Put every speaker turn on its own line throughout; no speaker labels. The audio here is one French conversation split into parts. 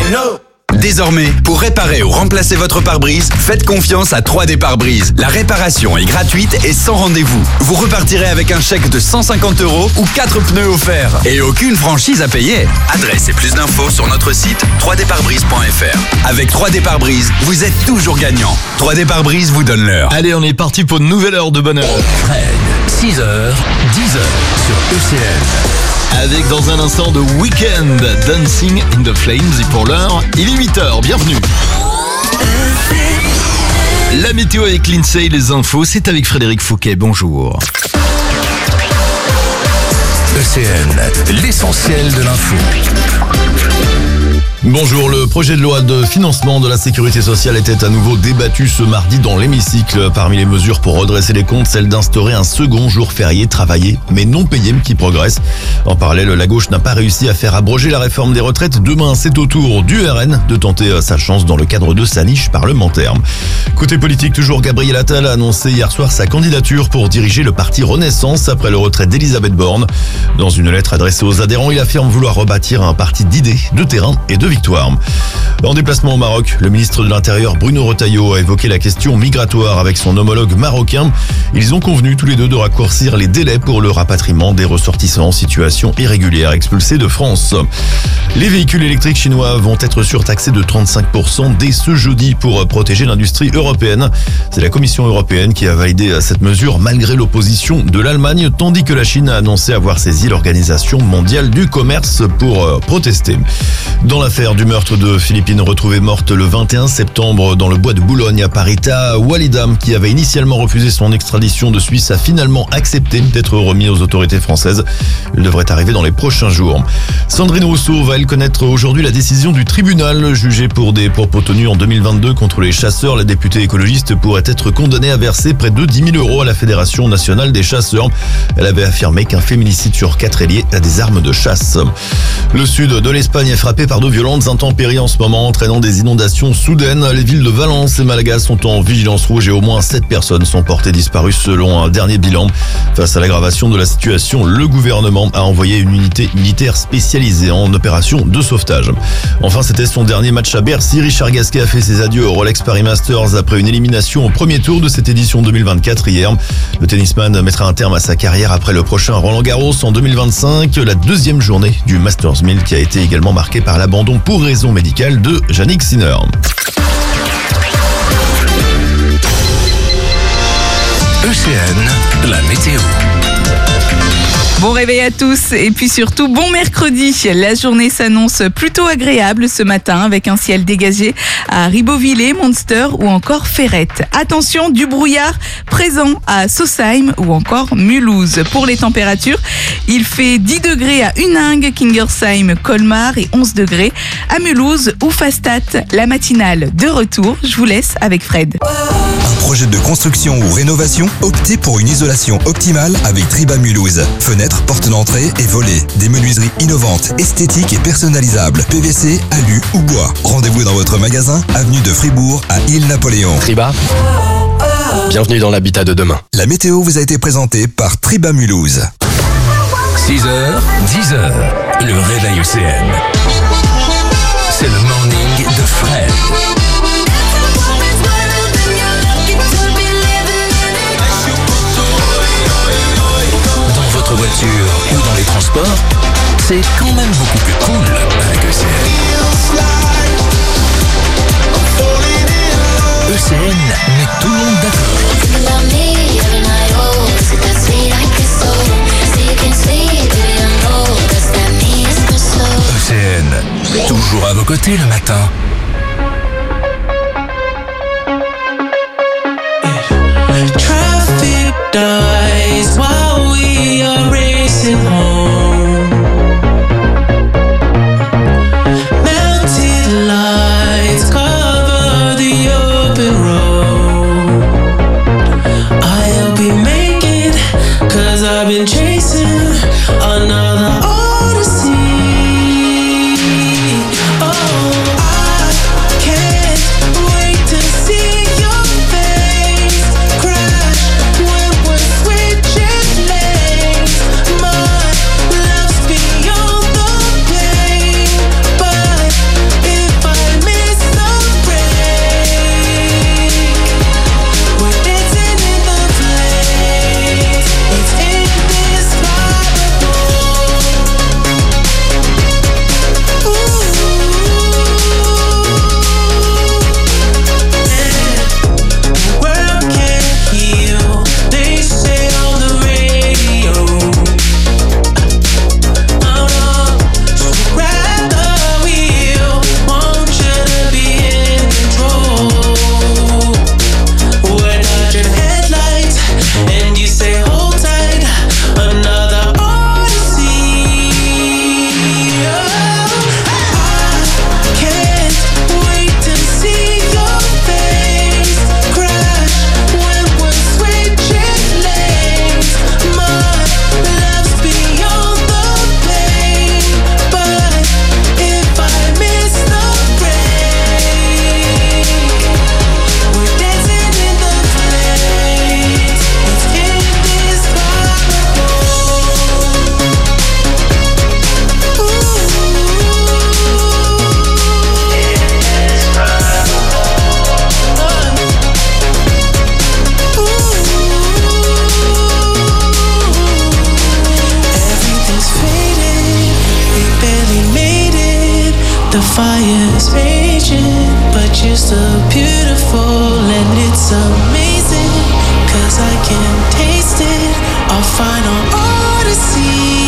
Désormais, pour réparer ou remplacer votre pare-brise, faites confiance à 3D Pare-Brise. La réparation est gratuite et sans rendez-vous. Vous repartirez avec un chèque de 150 € ou 4 pneus offerts. Et aucune franchise à payer. Adresse et plus d'infos sur notre site 3dparebrise.fr. Avec 3D Pare-Brise, vous êtes toujours gagnant. 3D Pare-Brise vous donne l'heure.
Allez, on est parti pour une nouvelle heure de bonheur.
Fred, 6h, 10h sur ECN.
Avec dans un instant de Weekend, Dancing in the Flames. Et pour l'heure, il est 8h, bienvenue. La météo avec Lindsay, les infos, c'est avec Frédéric Fouquet, bonjour.
ECN, l'essentiel de l'info.
Bonjour, le projet de loi de financement de la sécurité sociale était à nouveau débattu ce mardi dans l'hémicycle. Parmi les mesures pour redresser les comptes, celle d'instaurer un second jour férié travaillé mais non payé qui progresse. En parallèle, la gauche n'a pas réussi à faire abroger la réforme des retraites. Demain, c'est au tour du RN de tenter sa chance dans le cadre de sa niche parlementaire. Côté politique, toujours, Gabriel Attal a annoncé hier soir sa candidature pour diriger le parti Renaissance après le retrait d'Elisabeth Borne. Dans une lettre adressée aux adhérents, il affirme vouloir rebâtir un parti d'idées, de terrain et de victoire. En déplacement au Maroc, le ministre de l'Intérieur Bruno Retailleau a évoqué la question migratoire avec son homologue marocain. Ils ont convenu tous les deux de raccourcir les délais pour le rapatriement des ressortissants en situation irrégulière expulsés de France. Les véhicules électriques chinois vont être surtaxés de 35% dès ce jeudi pour protéger l'industrie européenne. C'est la Commission européenne qui a validé cette mesure malgré l'opposition de l'Allemagne, tandis que la Chine a annoncé avoir saisi l'Organisation mondiale du commerce pour protester. Dans l'affaire du meurtre de Philippine retrouvée morte le 21 septembre dans le bois de Boulogne à Parita, Walidam, qui avait initialement refusé son extradition de Suisse, a finalement accepté d'être remis aux autorités françaises. Il devrait arriver dans les prochains jours. Sandrine Rousseau va elle connaître aujourd'hui la décision du tribunal. Jugée pour des propos tenus en 2022 contre les chasseurs, la députée écologiste pourrait être condamnée à verser près de 10 000 € à la Fédération nationale des chasseurs. Elle avait affirmé qu'un féminicide sur 4 est lié à des armes de chasse. Le sud de l'Espagne est frappé par de violentes intempéries en ce moment, entraînant des inondations soudaines. Les villes de Valence et Malaga sont en vigilance rouge et au moins 7 personnes sont portées disparues selon un dernier bilan. Face à l'aggravation de la situation, le gouvernement a envoyé une unité militaire spécialisée en opération de sauvetage. Enfin, c'était son dernier match à Bercy. Richard Gasquet a fait ses adieux au Rolex Paris Masters après une élimination au premier tour de cette édition 2024 hier. Le tennisman mettra un terme à sa carrière après le prochain Roland Garros en 2025, la deuxième journée du Masters 1000 qui a été également marquée par l'abandon pour raison médicale de Jannik Sinner.
ECN, la météo.
Bon réveil à tous et puis surtout bon mercredi. La journée s'annonce plutôt agréable ce matin avec un ciel dégagé à Ribeauvillé, Monster ou encore Ferrette. Attention, du brouillard présent à Sausheim ou encore Mulhouse. Pour les températures, il fait 10 degrés à Huningue, Kingersheim, Colmar et 11 degrés à Mulhouse ou Fastat. La matinale de retour, je vous laisse avec Fred.
Un projet de construction ou rénovation? Optez pour une isolation optimale avec Triba Mulhouse. Fenêtres, portes d'entrée et volets. Des menuiseries innovantes, esthétiques et personnalisables. PVC, alu ou bois. Rendez-vous dans votre magasin, avenue de Fribourg à Île-Napoléon.
Triba, bienvenue dans l'habitat de demain.
La météo vous a été présentée par Triba Mulhouse.
6h, 10h, le réveil ECN. C'est le morning de Fred. Dans votre voiture ou dans les transports, c'est quand même beaucoup plus cool avec ECN. ECN met tout le monde d'accord. ECN, toujours à vos côtés le matin.
Traffic dies while we are racing home. Mounted lights cover the open road. I'll be making, 'cause I've been chasing another odyssey. Oh, I The fire's raging, but you're still beautiful and it's amazing. 'Cause I can taste it, our final odyssey.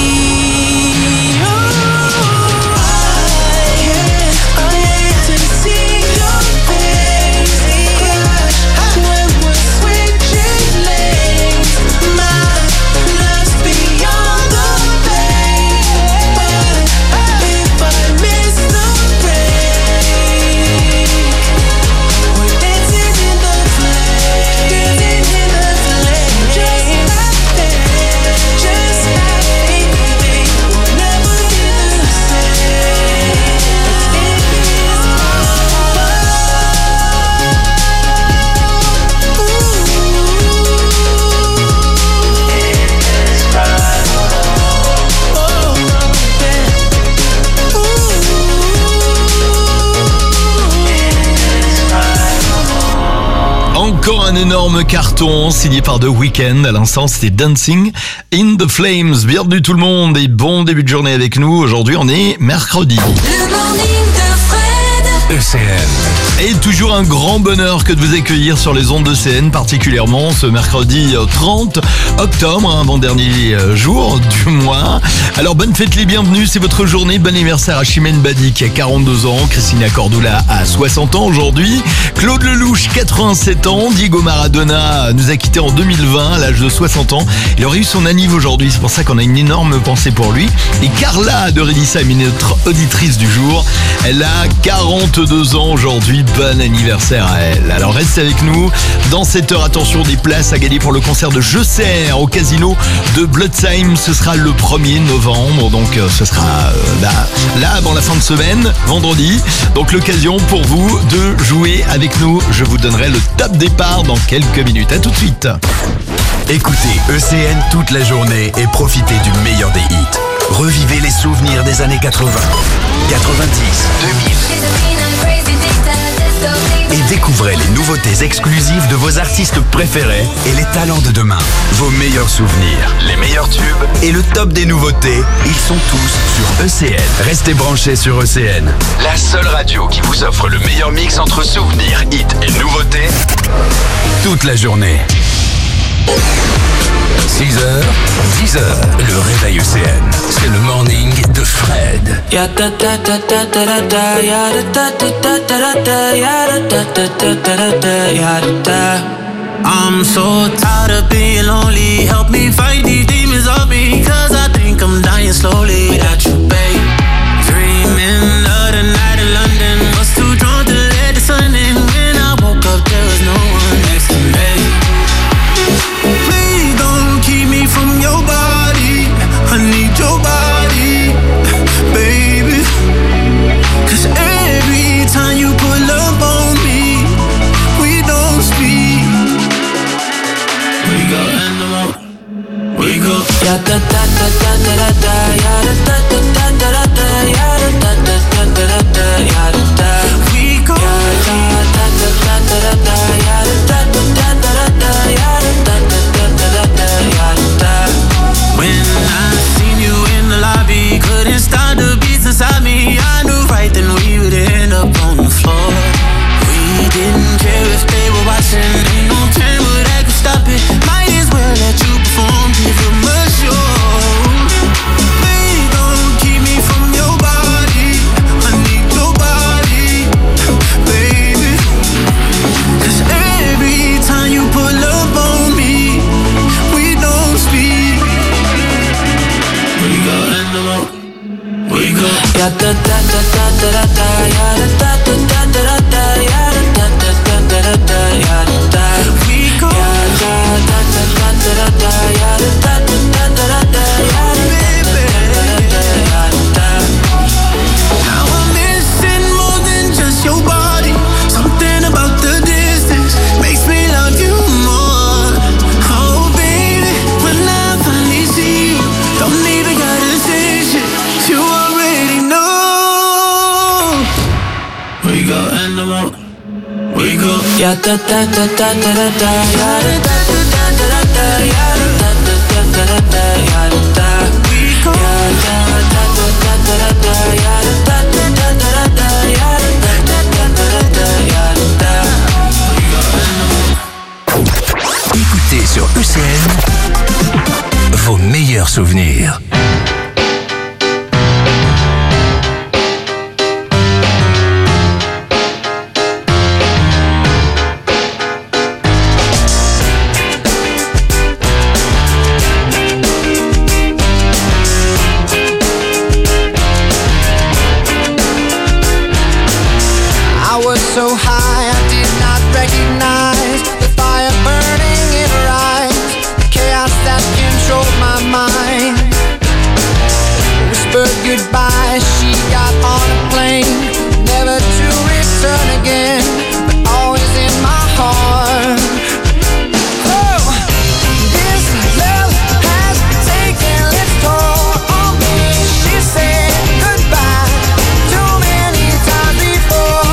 Encore un énorme carton signé par The Weeknd. À l'instant, c'était Dancing in the Flames. Bienvenue tout le monde et bon début de journée avec nous. Aujourd'hui, on est mercredi.
Le morning de Fred.
ECN.
Et toujours un grand bonheur que de vous accueillir sur les ondes d'ECN, particulièrement ce mercredi 30 octobre, avant-dernier jour du mois. Alors bonne fête les bienvenus, c'est votre journée. Bon anniversaire à Chimène Badi qui a 42 ans, Christina Cordula a 60 ans aujourd'hui, Claude Lelouch 87 ans, Diego Maradona nous a quittés en 2020 à l'âge de 60 ans. Il aurait eu son anniv aujourd'hui, c'est pour ça qu'on a une énorme pensée pour lui. Et Carla de Redissa est notre auditrice du jour. Elle a 42 ans aujourd'hui. Bon anniversaire à elle. Alors restez avec nous. Dans cette heure, attention, des places à gagner pour le concert de Je Sers au casino de Blotzheim. Ce sera le 1er novembre. Donc ce sera là avant la fin de semaine, vendredi. Donc l'occasion pour vous de jouer avec nous. Je vous donnerai le top départ dans quelques minutes. À tout de suite.
Écoutez ECN toute la journée et profitez du meilleur des hits. Revivez les souvenirs des années 80, 90, 2000. Et découvrez les nouveautés exclusives de vos artistes préférés et les talents de demain. Vos meilleurs souvenirs, les meilleurs tubes et le top des nouveautés, ils sont tous sur ECN. Restez branchés sur ECN, la seule radio qui vous offre le meilleur mix entre souvenirs, hits et nouveautés toute la journée.
6h, 10h, le réveil ECN. C'est le morning de Fred.
Ya da da da da da da, ya da da da da da, ya da da da da da, ya da. I'm so tired of being lonely. Help me fight these demons of me, 'cause I think I'm dying slowly without you, babe. Dreaming of the night in London, was too drunk to let the sun in. When I woke up, there was no one next to me. Please don't keep me from your body. I need your body, baby. 'Cause every time you pull up on me, we don't speak. We go animal. We go. Ya da da da da da da, ya da da da da da da, ya da da da da da, ya da da. We go. Ya da da da da da, ya da da da da da, ya da da. When I seen you in the lobby, couldn't stop the beats inside me. I knew right then we would end up on the floor. We didn't care if they were watching. Ain't no camera that could stop it. Might as well let you perform, give them a show. Please don't keep me from your body. I need your body, baby. 'Cause every time you pull up on me, we don't speak. We go animal. We go. Ya da da da da da da, ya da da da da da, ya da da da da, ya da. We go. Ya da da da da da, ya da da da da, ya da. Now I'm missing more than just your body. Something about the distance makes me love you more. Oh baby, when I finally see you, don't even gotta say shit. You already know. We go animal. We go. Ya da da da da da da, ya da da da da da, ya da da da da, ya da. We go. Ya da da da da da, ya da da da da.
souvenir.
So high, I did not recognize the fire burning in her eyes, the chaos that controlled my mind. Whispered goodbye, she got on a plane, never to return again, but always in my heart. Oh, this love has taken its toll on me. She said goodbye too many times before.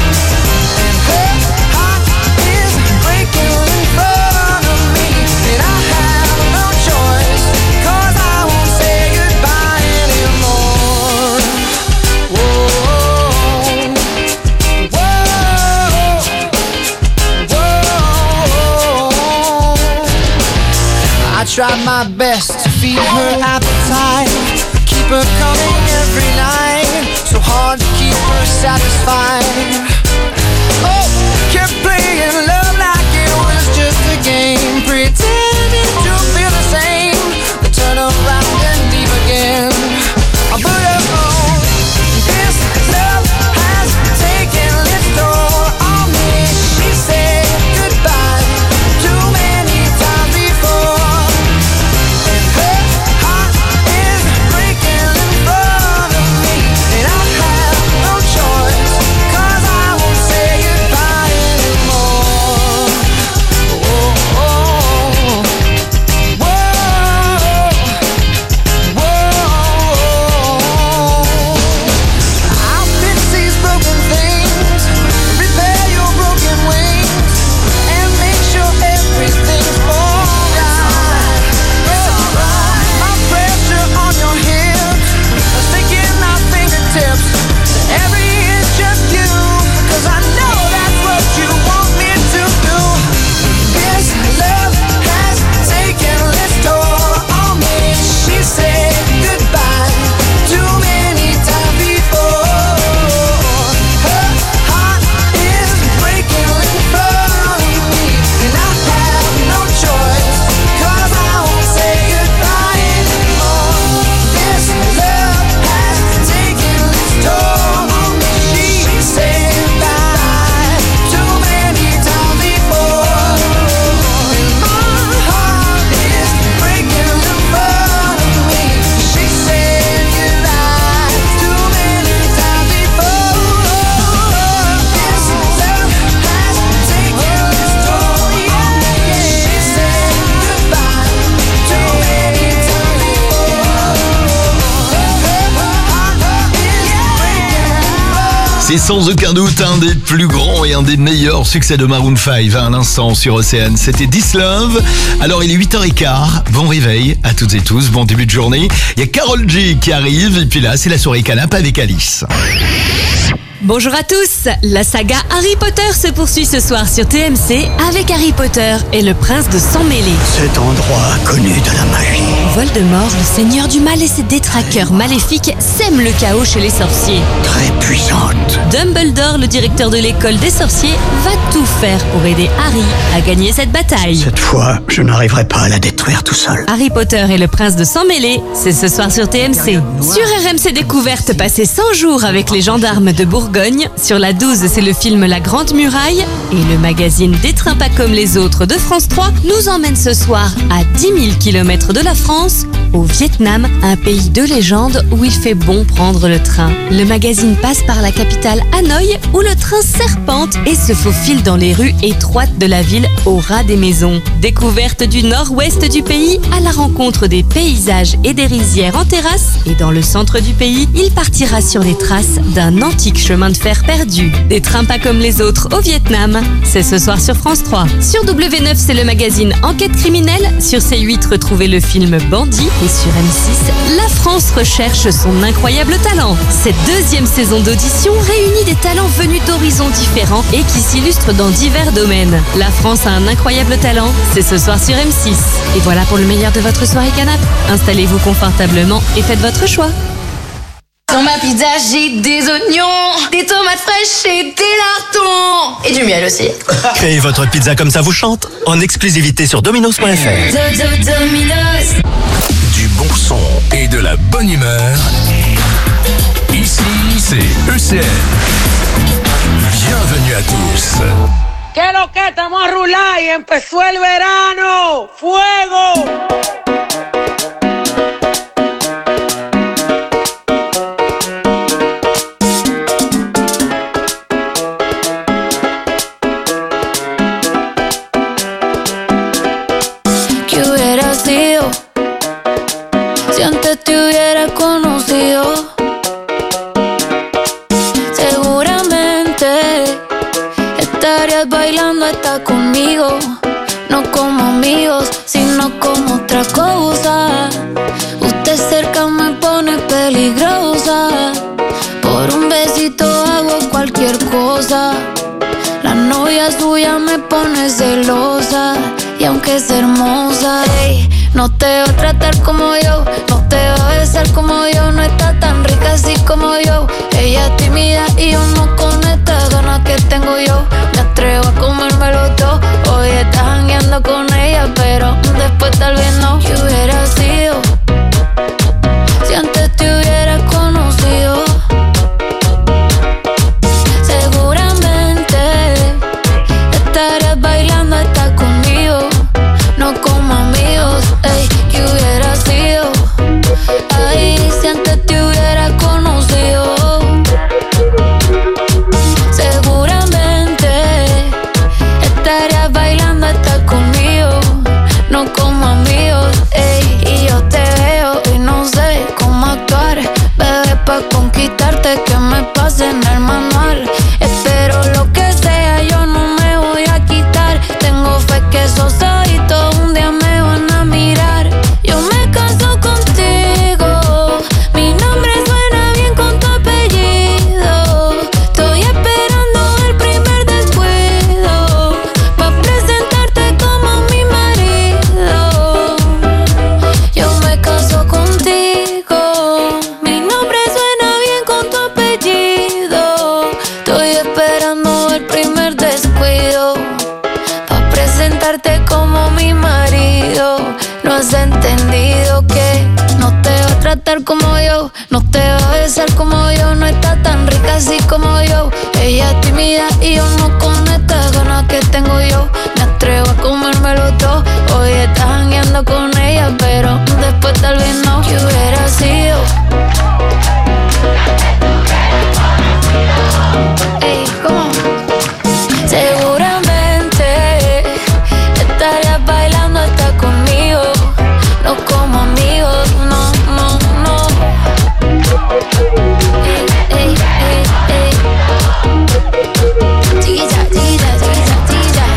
Tried my best to feed her appetite, keep her coming every night, so hard to keep her satisfied. Oh, kept playing love like it was just a game, pretending to feel the same, then turn around and leave again. I'll put her on. This love has taken its toll on me. She said goodbye too many times before.
C'est sans aucun doute un des plus grands et un des meilleurs succès de Maroon 5 à un instant sur Océane. C'était This Love. Alors il est 8h15, bon réveil à toutes et tous, bon début de journée. Il y a Karol G qui arrive et puis là c'est la soirée canap avec Alice.
Bonjour à tous, la saga Harry Potter se poursuit ce soir sur TMC avec Harry Potter et le prince de Sang-Mêlé.
Cet endroit connu de la magie.
Voldemort, le seigneur du mal et ses détraqueurs maléfiques sèment le chaos chez les sorciers.
Très puissante.
Dumbledore, le directeur de l'école des sorciers, va tout faire pour aider Harry à gagner cette bataille.
Cette fois, je n'arriverai pas à la détruire tout seul.
Harry Potter et le prince de Sang-Mêlé, c'est ce soir sur TMC. Sur RMC Découverte, passez 100 jours avec les gendarmes de Bourgogne. Sur la 12, c'est le film La Grande Muraille. Et le magazine Des trains pas comme les autres de France 3 nous emmène ce soir à 10 000 km de la France, au Vietnam, un pays de légende où il fait bon prendre le train. Le magazine passe par la capitale Hanoï où le train serpente et se faufile dans les rues étroites de la ville au ras des maisons. Découverte du nord-ouest du pays à la rencontre des paysages et des rizières en terrasse. Et dans le centre du pays, il partira sur les traces d'un antique chemin de fer perdu. Des trains pas comme les autres au Vietnam. C'est ce soir sur France 3. Sur W9, c'est le magazine Enquête criminelle. Sur C8, retrouvez le film Bandit. Et sur M6, la France recherche son incroyable talent. Cette deuxième saison d'audition réunit des talents venus d'horizons différents et qui s'illustrent dans divers domaines. La France a un incroyable talent, c'est ce soir sur M6. Et voilà pour le meilleur de votre soirée canap'. Installez-vous confortablement et faites votre choix.
Dans ma pizza, j'ai des oignons, des tomates fraîches et des lardons. Et du miel aussi.
Créez votre pizza comme ça vous chante en exclusivité sur Domino's.fr.
Domino's.
Du bon son et de la bonne humeur. Ici, c'est ECN. Bienvenue à tous.
¿Qué lo que? Estamos a rular y empezó el verano. ¡Fuego!
¿Qué hubiera sido si antes te hubiera conocido? Seguramente estarías bailando hasta conmigo, no como amigos, sino como otra cosa. Usted cerca me pone peligrosa, por un besito hago cualquier cosa. La novia suya me pone celosa, y aunque es hermosa, ey, no te va a tratar como yo, no te va a besar como yo, no está tan rica así como yo. Ella es tímida y yo no con estas ganas que tengo yo. Me atrevo a comérmelo todo, hoy estás jangueando con ella, pero después tal vez no. ¿Qué hubiera sido si antes te hubiera conocido? Seguramente estarías bailando hasta conmigo, no como amigos, ey. ¿Qué hubiera sido? Ay, si antes te hubiera conocido. Seguramente estarías bailando hasta conmigo, no como amigos, ey. Y yo te veo y no sé cómo actuar, bebé, pa' conquistarte que me pase en el manual. Espero lo que sea, yo no me voy a quitar. Tengo fe que esos ojitos un día me van a mirar. Yo me caso contigo, mi nombre suena bien con tu apellido. Estoy esperando el primer descuido, pa' presentarte como mi marido. Yo me caso contigo, mi nombre suena bien con tu apellido. Estoy esperando el primer descuido, pa' presentarte como mi marido. No has entendido que no te va a tratar como yo, no te va a besar como yo, no está tan rica así como yo. Ella es tímida y yo no con estas ganas que tengo yo. Me atrevo a comérmelo todo, hoy estás jangueando con ella, pero después tal vez no. ¿Qué hubiera sido? Ey, ¿cómo? Seguramente estarías bailando hasta conmigo, no como amigos, no, no, no. Ey, ey, ey, ey. Chiquilla, chiquilla, chiquilla, chiquilla.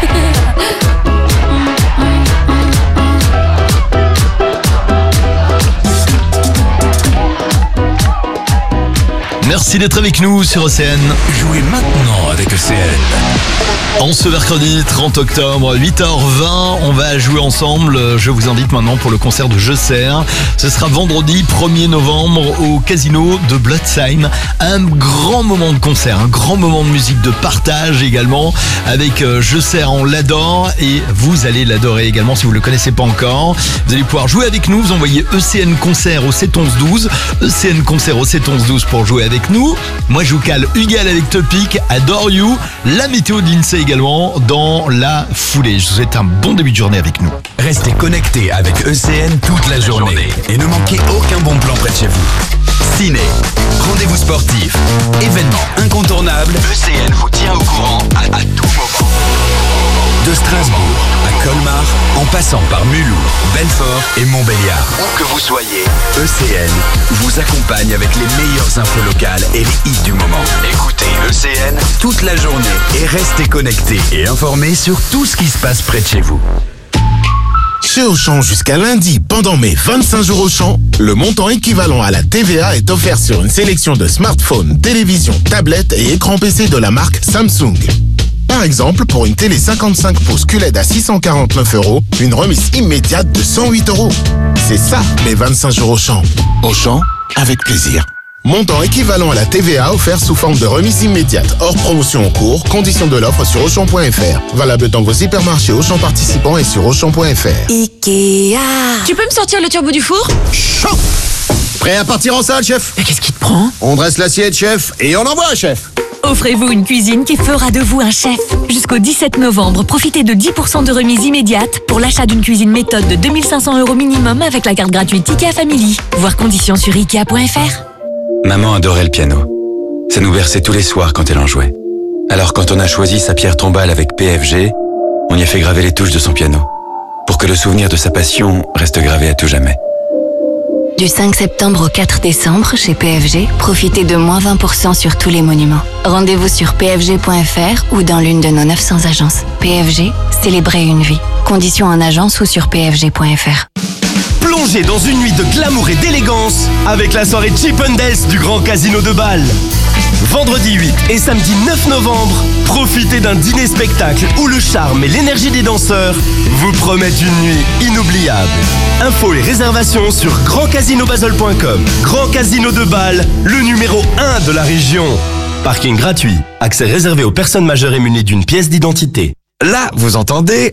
Merci d'être avec nous sur ECN.
Jouez maintenant avec ECN.
En ce mercredi 30 octobre, 8h20, on va jouer ensemble. Je vous invite maintenant pour le concert de Je Sers. Ce sera vendredi 1er novembre au casino de Blotzheim. Un grand moment de concert, un grand moment de musique, de partage également. Avec Je Sers, on l'adore et vous allez l'adorer également si vous ne le connaissez pas encore. Vous allez pouvoir jouer avec nous. Vous envoyez ECN Concert au 71112. ECN Concert au 71112 pour jouer avec nous. Moi, je vous cale Huguel avec Topic, Adore You, la météo de l'INSEE également dans la foulée. Je vous souhaite un bon début de journée avec nous.
Restez connectés avec ECN toute la journée et ne manquez aucun bon plan près de chez vous. Ciné, rendez-vous sportif, événements incontournables, ECN vous tient au courant à tout moment. De Strasbourg à Colmar, en passant par Mulhouse, Belfort et Montbéliard. Où que vous soyez, ECN vous accompagne avec les meilleures infos locales et les hits du moment. Écoutez ECN toute la journée et restez connectés et informés sur tout ce qui se passe près de chez vous.
Chez Auchan jusqu'à lundi, pendant mes 25 jours Auchan, le montant équivalent à la TVA est offert sur une sélection de smartphones, télévisions, tablettes et écrans PC de la marque Samsung. Par exemple, pour une télé 55 pouces QLED à 649 €, une remise immédiate de 108 €. C'est ça, mes 25 jours Auchan. Auchan, avec plaisir. Montant équivalent à la TVA offert sous forme de remise immédiate, hors promotion en cours, conditions de l'offre sur Auchan.fr. Valable dans vos hypermarchés Auchan participants et sur Auchan.fr.
Ikea. Tu peux me sortir le turbo du four?
Chaud. Prêt à partir en salle, chef?
Mais qu'est-ce qui te prend?
On dresse l'assiette, chef, et on envoie, chef.
Offrez-vous une cuisine qui fera de vous un chef. Jusqu'au 17 novembre, profitez de 10% de remise immédiate pour l'achat d'une cuisine méthode de 2500 € minimum avec la carte gratuite Ikea Family. Voir conditions sur Ikea.fr.
Maman adorait le piano. Ça nous berçait tous les soirs quand elle en jouait. Alors quand on a choisi sa pierre tombale avec PFG, on y a fait graver les touches de son piano. Pour que le souvenir de sa passion reste gravé à tout jamais.
Du 5 septembre au 4 décembre, chez PFG, profitez de moins 20% sur tous les monuments. Rendez-vous sur pfg.fr ou dans l'une de nos 900 agences. PFG, célébrez une vie. Conditions en agence ou sur pfg.fr.
Plongez dans une nuit de glamour et d'élégance avec la soirée Chip 'n Dale du Grand Casino de Bâle. Vendredi 8 et samedi 9 novembre, profitez d'un dîner-spectacle où le charme et l'énergie des danseurs vous promettent une nuit inoubliable. Infos et réservations sur grandcasinobasel.com. Grand Casino de Bâle, le numéro 1 de la région. Parking gratuit. Accès réservé aux personnes majeures et munies d'une pièce d'identité.
Là, vous entendez?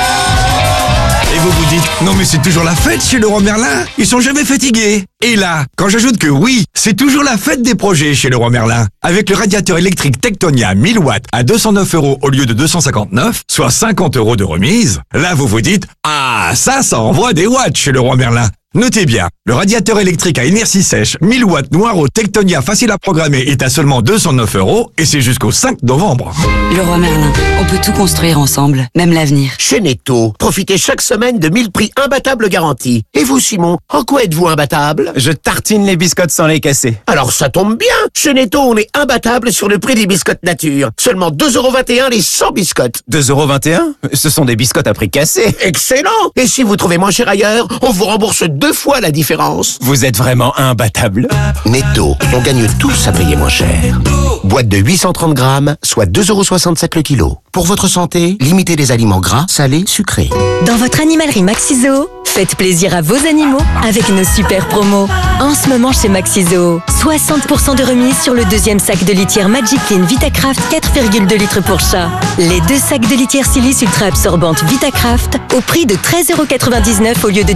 Et vous vous dites, non mais c'est toujours la fête chez Leroy Merlin, ils sont jamais fatigués. Et là, quand j'ajoute que oui, c'est toujours la fête des projets chez Leroy Merlin, avec le radiateur électrique Tectonia 1000 watts à 209 € au lieu de 259, soit 50 € de remise, là vous vous dites, ah ça envoie des watts chez Leroy Merlin. Notez bien, le radiateur électrique à inertie sèche 1000 watts Noireau Tectonia facile à programmer est à seulement 209 € et c'est jusqu'au 5 novembre.
Leroy Merlin, on peut tout construire ensemble, même l'avenir.
Chez Netto, profitez chaque semaine de 1000 prix imbattables garantis. Et vous, Simon, en quoi êtes-vous imbattable?
Je tartine les biscottes sans les casser.
Alors ça tombe bien. Chez Netto, on est imbattable sur le prix des biscottes nature. Seulement 2,21 € les 100 biscottes.
2,21 €? Ce sont des biscottes à prix cassé.
Excellent. Et si vous trouvez moins cher ailleurs, on vous rembourse 2 fois la différence.
Vous êtes vraiment imbattable.
Netto, on gagne tous à payer moins cher. Boîte de 830 grammes, soit 2,67 € le kilo. Pour votre santé, limitez les aliments gras, salés, sucrés.
Dans votre animalerie Maxi-Zoo, faites plaisir à vos animaux avec nos super promos. En ce moment chez Maxi-Zoo, 60% de remise sur le deuxième sac de litière Magic Clean Vitacraft 4,2 litres pour chat. Les 2 sacs de litière silice ultra absorbante Vitacraft au prix de 13,99 € au lieu de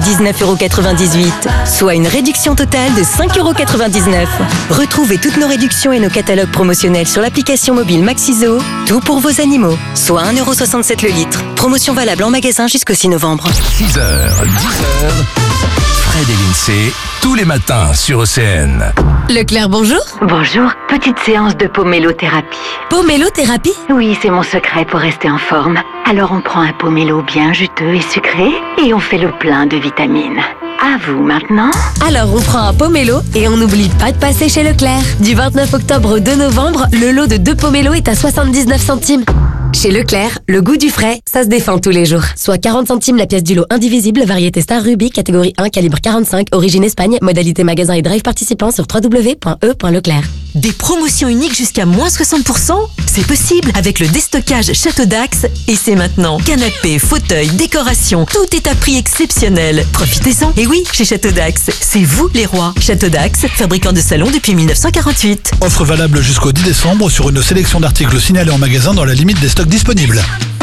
19,98 €, soit une réduction totale de 5,99 €. Retrouvez toutes nos réductions et nos catalogues promotionnels sur l'application mobile Maxi-Zoo, tout pour vos animaux, soit 1,67 € le litre. Promotion valable en magasin jusqu'au 6 novembre.
6h, 10h, Fred et Lindsay, tous les matins sur ECN.
Leclerc, bonjour.
Bonjour, petite séance de pomélothérapie.
Pomélothérapie?
Oui, c'est mon secret pour rester en forme. Alors on prend un pomélo bien juteux et sucré et on fait le plein de vitamines. À vous maintenant.
Alors on prend un pomélo et on n'oublie pas de passer chez Leclerc. Du 29 octobre au 2 novembre, le lot de 2 pomélos est à 79 centimes. Chez Leclerc, le goût du frais, ça se défend tous les jours. Soit 40 centimes la pièce du lot indivisible, variété Star Ruby, catégorie 1, calibre 45, origine Espagne, modalité magasin et drive participant sur www.e.leclerc.
Des promotions uniques jusqu'à moins 60%? C'est possible avec le déstockage Château d'Axe. Et c'est maintenant. Canapé, fauteuil, décoration, tout est à prix exceptionnel. Profitez-en. Et oui, chez Château d'Axe, c'est vous les rois. Château d'Axe, fabricant de salons depuis 1948.
Offre valable jusqu'au 10 décembre sur une sélection d'articles signalés en magasin dans la limite des stocks disponibles.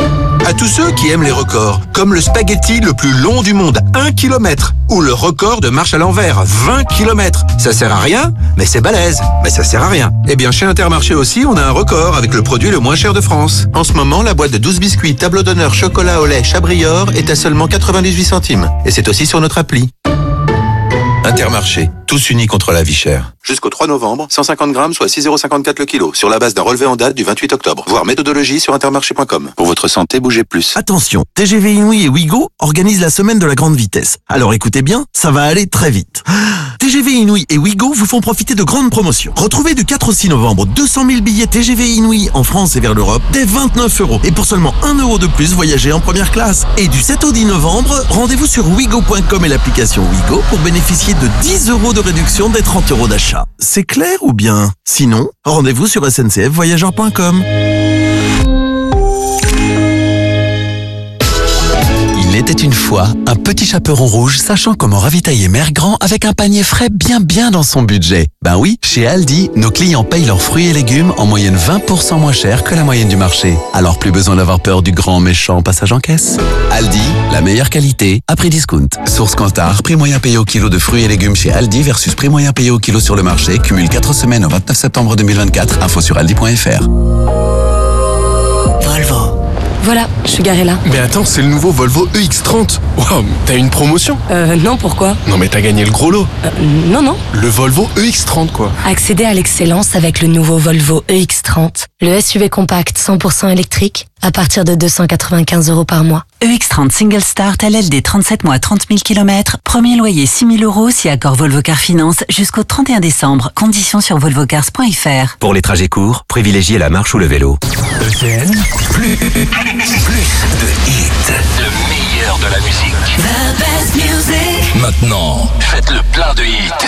À tous ceux qui aiment les records, comme le spaghetti le plus long du monde, 1 km, ou le record de marche à l'envers, 20 km. Ça sert à rien, mais c'est balèze. Mais ça sert à rien. Eh bien, chez Intermarché aussi, on a un record avec le produit le moins cher de France. En ce moment, la boîte de 12 biscuits tableau d'honneur chocolat au lait Chabrior est à seulement 98 centimes. Et c'est aussi sur notre appli. Intermarché, tous unis contre la vie chère. Jusqu'au 3 novembre, 150 grammes, soit 6,54€ le kilo, sur la base d'un relevé en date du 28 octobre. Voir méthodologie sur intermarché.com. Pour votre santé, bougez plus.
Attention, TGV Inouï et Ouigo organisent la semaine de la grande vitesse. Alors écoutez bien, ça va aller très vite. TGV Inouï et Ouigo vous font profiter de grandes promotions. Retrouvez du 4 au 6 novembre 200 000 billets TGV Inouï en France et vers l'Europe dès 29€. Et pour seulement 1€ de plus, voyagez en première classe. Et du 7 au 10 novembre, rendez-vous sur ouigo.com et l'application Ouigo pour bénéficier de 10€ de réduction des 30€ d'achat. C'est clair ou bien? Sinon, rendez-vous sur sncfvoyageur.com.
Il était une fois un petit chaperon rouge sachant comment ravitailler Mère Grand avec un panier frais bien dans son budget. Ben oui, chez Aldi, nos clients payent leurs fruits et légumes en moyenne 20% moins cher que la moyenne du marché. Alors plus besoin d'avoir peur du grand méchant passage en caisse. Aldi, la meilleure qualité à prix discount. Source Kantar, prix moyen payé au kilo de fruits et légumes chez Aldi versus prix moyen payé au kilo sur le marché. Cumule 4 semaines au 29 septembre 2024. Info sur aldi.fr.
Volvo. Voilà, je suis garée là.
Mais attends, c'est le nouveau Volvo EX30. Waouh, t'as une promotion?
Non, pourquoi?
Non mais t'as gagné le gros lot.
Non.
Le Volvo EX30 quoi.
Accédez à l'excellence avec le nouveau Volvo EX30. Le SUV compact 100% électrique à partir de 295€ par mois.
EX30 Single Start LLD 37 mois 30 000 km. Premier loyer 6 000 € si accord Volvo Car Finance jusqu'au 31 décembre. Conditions sur volvocars.fr.
Pour les trajets courts, privilégiez la marche ou le vélo.
ECN, plus de hits. Le meilleur de la musique.
The best music.
Maintenant, faites le plein de hits.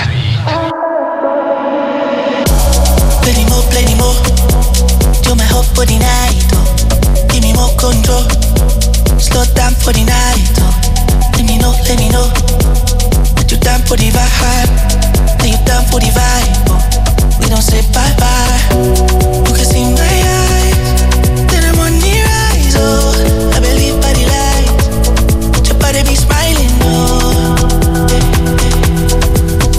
Plenty more. You're my hope for the night. Oh. Give me more control. Slow down for the night. Oh. Let me know. That you're down for the vibe. That you're down for the vibe. Oh. We don't say bye bye. You can see my eyes. Then I'm on the rise. Oh, I believe by the light. Your body be smiling. Oh,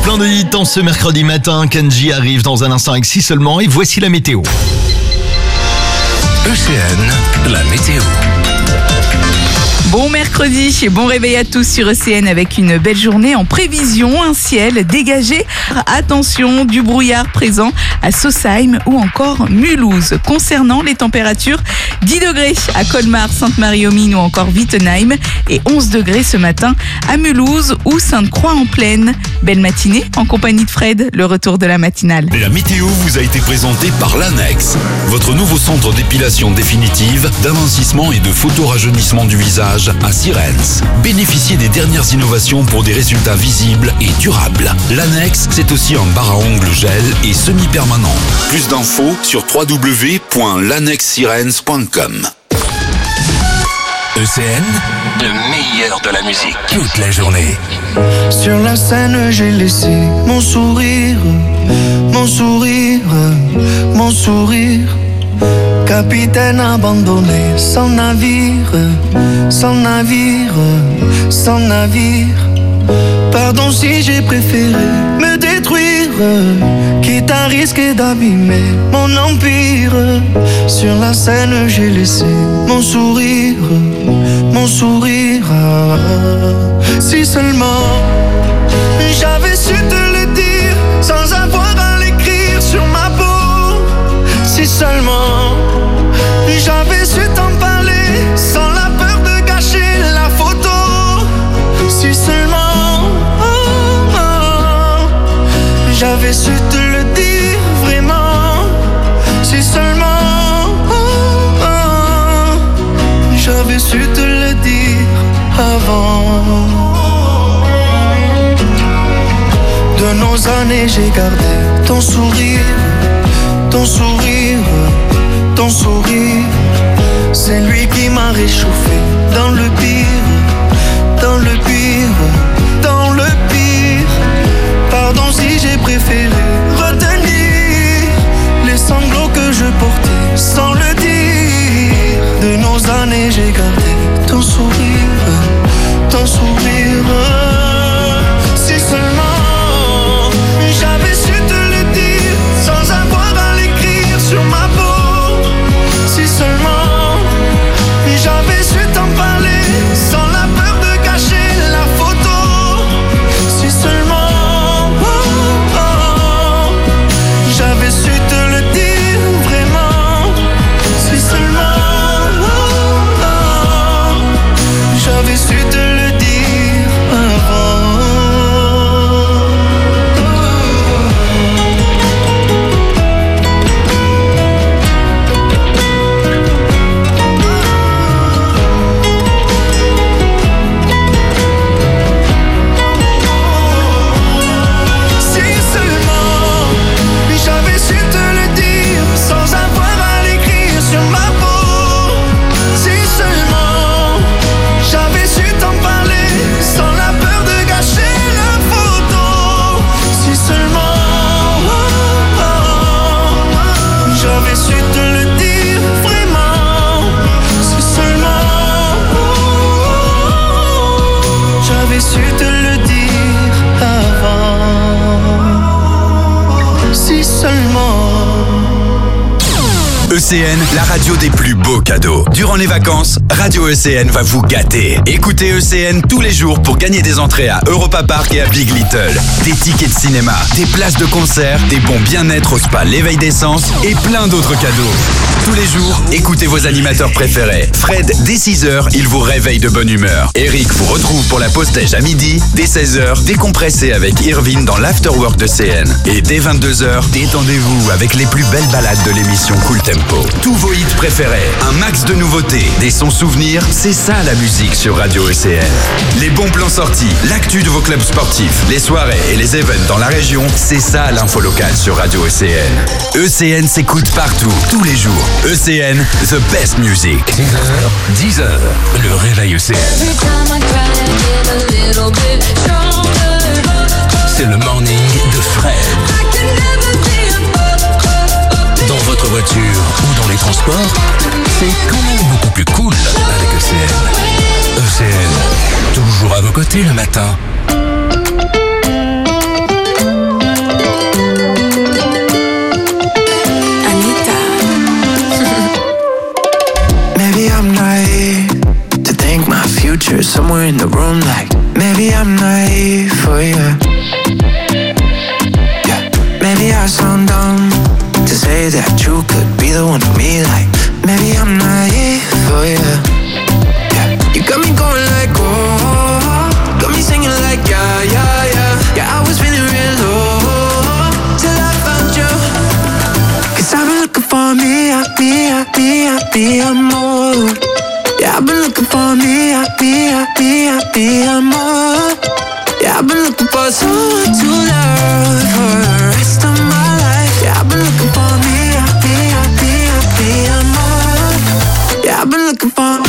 plein de hits en ce mercredi matin. Kenji arrive dans un instant avec Si Seulement et voici la météo.
ECN, la météo.
Bon mercredi et bon réveil à tous sur ECN avec une belle journée en prévision, un ciel dégagé. Attention, du brouillard présent à Sausheim ou encore Mulhouse. Concernant les températures, 10 degrés à Colmar, Sainte-Marie-aux-Mines ou encore Wittenheim et 11 degrés ce matin à Mulhouse ou Sainte-Croix-en-Plaine. Belle matinée en compagnie de Fred, le retour de la matinale.
La météo vous a été présentée par l'Annex, votre nouveau centre d'épilation définitive, d'amincissement et de photorajeunissement du visage à Sirens. Bénéficiez des dernières innovations pour des résultats visibles et durables. L'Annex, c'est aussi un bar à ongles gel et semi-permanent. Plus d'infos sur www.lannexsirens.com.
ECN, le meilleur de la musique toute la journée.
Sur la scène, j'ai laissé mon sourire, mon sourire, mon sourire. Capitaine abandonné, sans navire, sans navire, sans navire. Pardon si j'ai préféré me détruire, quitte à risquer d'abîmer mon empire. Sur la scène, j'ai laissé mon sourire, mon sourire. Si seulement j'avais su te le dire sans avoir à l'écrire sur ma peau. Si seulement j'avais su t'en parler sans la peur de gâcher la photo. Si seulement j'avais su te le dire vraiment. Si seulement j'avais su te le dire avant. De nos années j'ai gardé ton sourire, ton sourire, ton sourire. C'est lui qui m'a réchauffé dans le pire, dans le pire, dans le pire. Pardon si j'ai préféré retenir les sanglots que je portais sans le dire. De nos années j'ai gardé ton sourire, ton sourire. Si seulement j'avais su te le dire sans avoir à l'écrire sur ma peau. Si seulement j'avais su t'en parler sans la peur de gâcher la photo. Si seulement j'avais su te le dire vraiment. Si seulement j'avais su te le dire avant. Su te le dire avant. Si seulement.
ECN, la radio des plus beaux cadeaux. Durant les vacances, Radio ECN va vous gâter. Écoutez ECN tous les jours pour gagner des entrées à Europa Park et à Big Little. Des tickets de cinéma, des places de concert, des bons bien-être au spa L'Éveil d'Essence et plein d'autres cadeaux. Tous les jours, écoutez vos animateurs préférés. Fred, dès 6h, il vous réveille de bonne humeur. Eric vous retrouve pour la pause déj à midi. Dès 16h, décompressez avec Irvine dans l'Afterwork de CN. Et dès 22h, détendez-vous avec les plus belles balades de l'émission Cool Tempo. Tous vos hits préférés, un max de nouveautés, des sons souvenirs, c'est ça la musique sur Radio ECN. Les bons plans sortis, l'actu de vos clubs sportifs, les soirées et les events dans la région, c'est ça l'info locale sur Radio ECN. ECN s'écoute partout, tous les jours. ECN, the best music.
10h, le réveil ECN. C'est le morning de Fred. Dans votre voiture ou dans les transports, c'est quand même beaucoup plus cool avec ECN. ECN, toujours à vos côtés le matin.
amor. Yeah, I've been looking for me, amor. Yeah, I've been looking for someone to love for the rest of my life. Yeah, I've been looking for me, amor. Yeah, I've been looking for.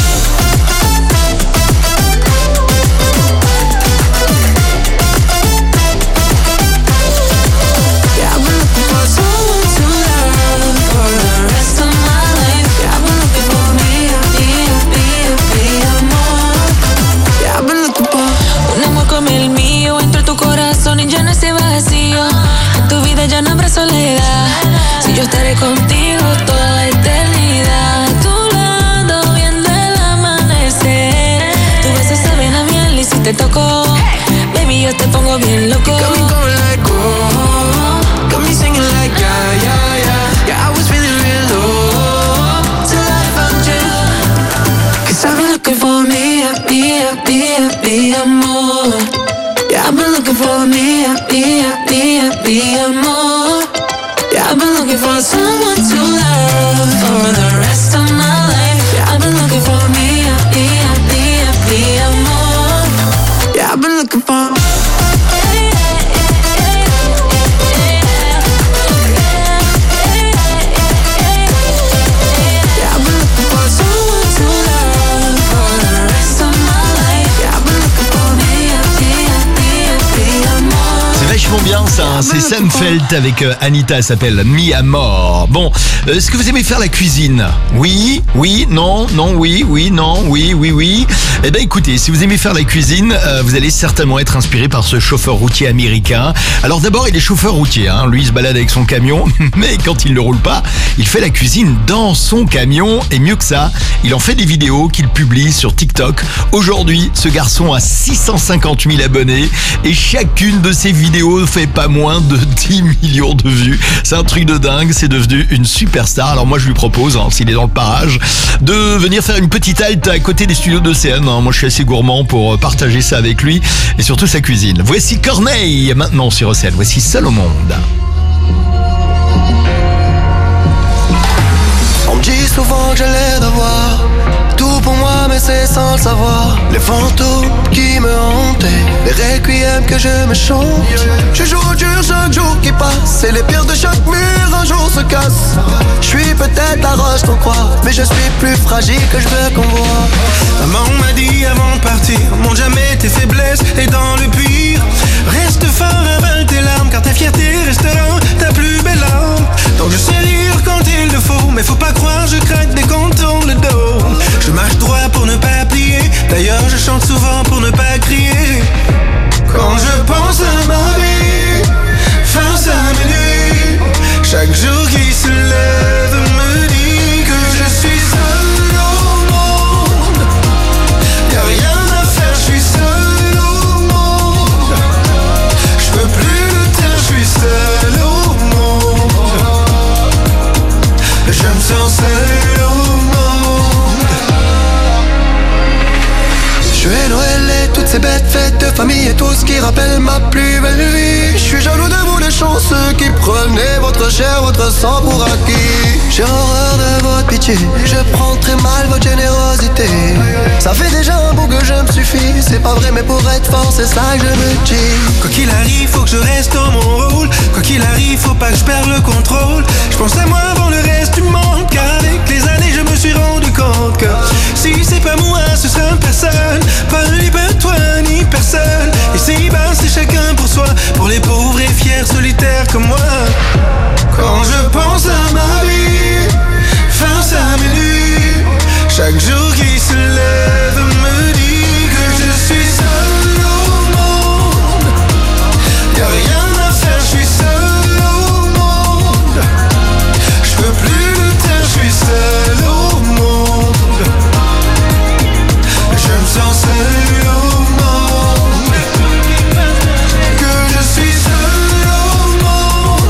El mío entró tu corazón y llena ese vacío. En tu vida ya no habrá soledad. Si yo estaré contigo toda la eternidad. A tu lado viendo el amanecer. Tus besos saben a miel y si te toco, baby, yo te pongo bien loco.
Got me going like oh, got me singing like yeah, yeah, yeah. Yeah, I was feeling real low till I found you. 'Cause I've been looking for me, amor. Yeah, I've been looking for me, amor. Yeah, I've been looking for someone to love for the rest of my life. Yeah, I've been looking for me, amor. Yeah, I've been looking for.
Vachement bien ça, hein. C'est Sam Felt avec Anita, s'appelle Mi Amor. Bon, est-ce que vous aimez faire la cuisine? Oui, non, oui. Eh ben écoutez, si vous aimez faire la cuisine, vous allez certainement être inspiré par ce chauffeur routier américain. Alors d'abord, il est chauffeur routier, hein. Lui il se balade avec son camion, mais quand il ne roule pas, il fait la cuisine dans son camion. Et mieux que ça, il en fait des vidéos qu'il publie sur TikTok. Aujourd'hui, ce garçon a 650 000 abonnés et chacune de ses vidéos fait pas moins de 10 millions de vues. C'est un truc de dingue, c'est devenu une superstar. Alors moi je lui propose, hein, s'il est dans le parage, de venir faire une petite halte à côté des studios d'Océane. Moi je suis assez gourmand pour partager ça avec lui et surtout sa cuisine. Voici Corneille maintenant sur Océane. Voici Seul au monde.
On me dit souvent que j'ai l'air d'avoir tout pour moi, mais c'est sans le savoir. Les fantômes qui me hantaient, les requiems que je me chante. Je joue au dur chaque jour qui passe, et les pierres de chaque mur un jour se cassent. Je suis peut-être la roche qu'on croit, mais je suis plus fragile que je veux qu'on voit.
Maman m'a dit avant de partir, montre jamais tes faiblesses et dans le pire, reste fort, avale tes larmes, car ta fierté restera ta plus belle arme. Donc je sais rire quand il le faut, mais faut pas croire, je craque dès qu'on tourne le dos. Je marche droit pour ne pas plier, d'ailleurs je chante souvent pour ne pas crier. Quand je pense à ma vie, face à mes nuits, chaque jour qui se lève me dit que je suis seul au monde. Y'a rien à faire, je suis seul au monde. Je veux plus de terre, je suis seul au monde. Je me sens seul au monde.
Je vais Noël et toutes ces bêtes fêtes de famille et tout ce qui rappelle ma plus belle vie. Je suis jaloux de vous les chanceux qui prenez votre chair, votre sang pour acquis. J'ai horreur de votre pitié, je prends très mal votre générosité. Ça fait déjà un bout que je me suffis, c'est pas vrai mais pour être fort c'est ça que je me dis.
Quoi qu'il arrive, faut que je reste dans mon rôle. Quoi qu'il arrive, faut pas que je perde le contrôle. Je pense à moi avant le reste du monde, car avec les années je me suis rendu compte que si c'est pas moi, ce sera personne. Pas ni pas toi ni personne. Et c'est bas, c'est chacun pour soi, pour les pauvres et fiers solitaires comme moi. Quand je pense à ma vie, face à mes nuits, chaque jour qui se lève me dit que je suis seul au monde. Y'a rien à faire, je suis seul au monde. Je veux plus de terre, je suis seul au monde. Je me sens seul au monde. Que je suis seul au monde.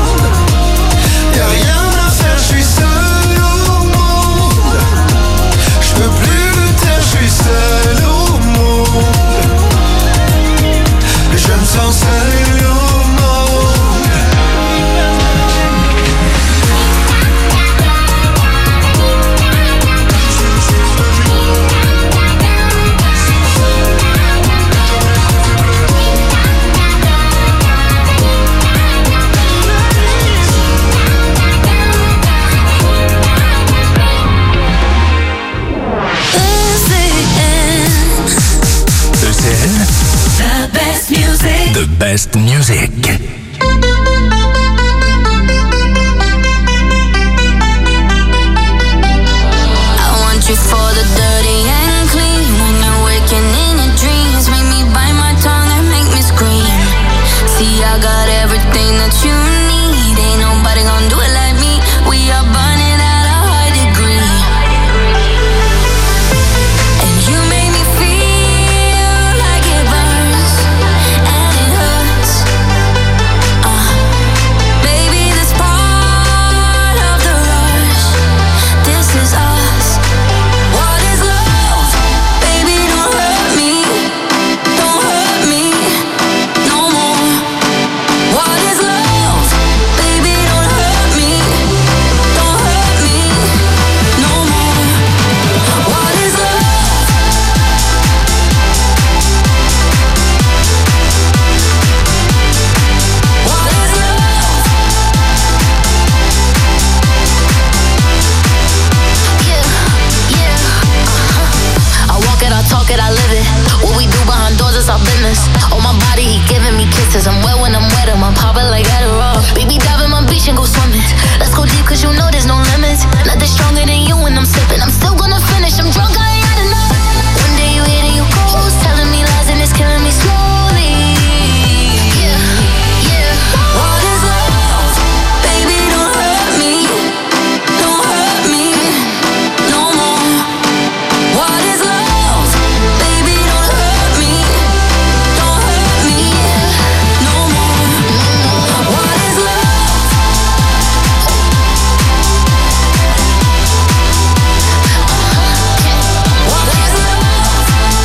Music.
You for the dirty and clean. When you're waking in your dreams, make me bite my tongue and make me scream. See, I got everything that you need. Ain't nobody gonna do it like me. We are burning at a high degree. And you make me feel like it burns and it hurts. Baby, this part of the rush. This is us. What is love? Baby, don't hurt me. Don't hurt me no more. What is love? Baby, don't hurt me. Don't hurt me no more. What is love? What is love? I walk it, I talk it, I live it. What we do behind doors is our business. On my body, he giving me kisses. I'm wet when I'm wet, I'm popping like Adderall. Baby, dive in my beach and go swimming. Let's go deep, cause you know there's no limits. Nothing stronger than you when I'm sipping. I'm still gonna finish, I'm drunk, I ain't had enough. One day you hit and you close, telling me lies and it's killing me slowly. What is love? Baby, don't hurt me. Don't hurt me no more. What is love? Baby, don't hurt me. Don't hurt me no more. What is love? What is love?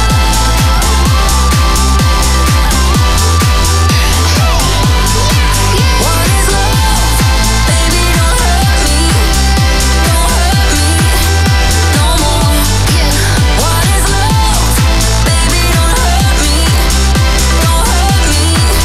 What is love? Baby, don't hurt me. Don't hurt me no more. What is love? Baby, don't hurt me. Don't hurt me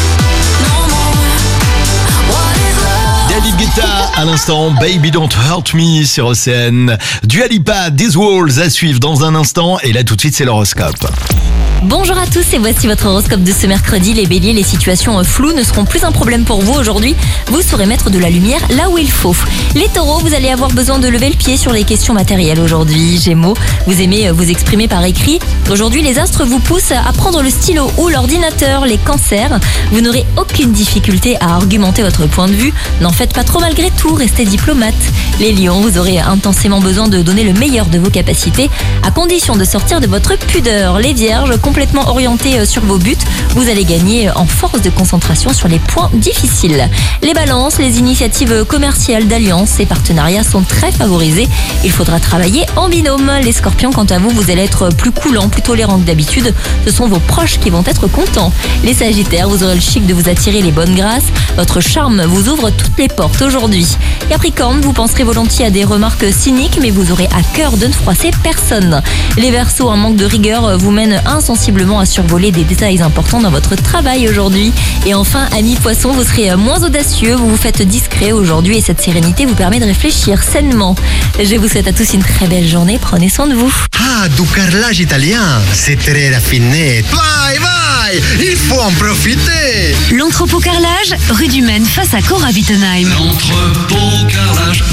no more. What is love?
David Guetta à l'instant, Baby Don't Hurt Me sur Océane. Dua Lipa, These Walls à suivre dans un instant. Et là tout de suite c'est l'horoscope.
Bonjour à tous et voici votre horoscope de ce mercredi. Les béliers, les situations floues ne seront plus un problème pour vous aujourd'hui. Vous saurez mettre de la lumière là où il faut. Les taureaux, vous allez avoir besoin de lever le pied sur les questions matérielles aujourd'hui. Gémeaux, vous aimez vous exprimer par écrit. Aujourd'hui, les astres vous poussent à prendre le stylo ou l'ordinateur. Les cancers, vous n'aurez aucune difficulté à argumenter votre point de vue. N'en faites pas trop malgré tout, restez diplomate. Les lions, vous aurez intensément besoin de donner le meilleur de vos capacités à condition de sortir de votre pudeur. Les vierges, complètement orientés sur vos buts, vous allez gagner en force de concentration sur les points difficiles. Les balances, les initiatives commerciales d'alliances et partenariats sont très favorisées. Il faudra travailler en binôme. Les scorpions, quant à vous, vous allez être plus coulant, plus tolérant que d'habitude. Ce sont vos proches qui vont être contents. Les sagittaires, vous aurez le chic de vous attirer les bonnes grâces. Votre charme vous ouvre toutes les portes aujourd'hui. Capricorne, vous penserez volontiers à des remarques cyniques, mais vous aurez à cœur de ne froisser personne. Les Verseaux, un manque de rigueur vous mène insensiblement à survoler des détails importants dans votre travail aujourd'hui. Et enfin, amis poissons, vous serez moins audacieux, vous vous faites discret aujourd'hui et cette sérénité vous permet de réfléchir sainement. Je vous souhaite à tous une très belle journée, prenez soin de vous.
Ah, du carrelage italien, c'est très raffiné. Vai, vai, il faut en profiter.
L'entrepôt carrelage, rue du Maine, face à Cora Wittenheim.
L'entrepôt carrelage.